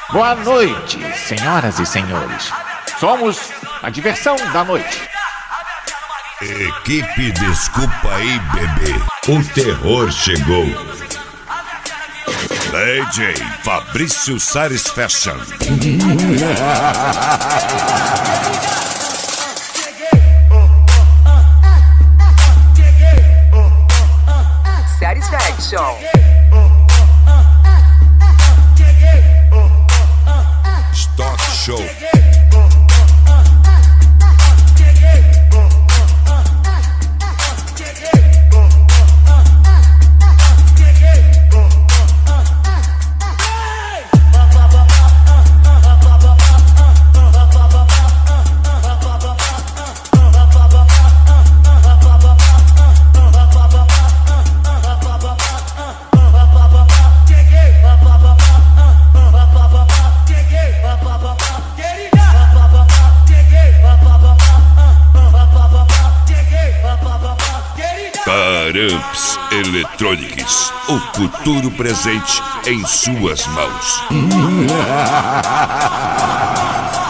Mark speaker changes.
Speaker 1: Boa noite, senhoras e senhores. Somos a diversão da noite.
Speaker 2: Equipe, desculpa aí, bebê. O terror chegou. DJ Fabrício Sares Fashion.
Speaker 3: Satisfaction.
Speaker 2: Stock Show. Caramps Electronics, o futuro presente em suas mãos.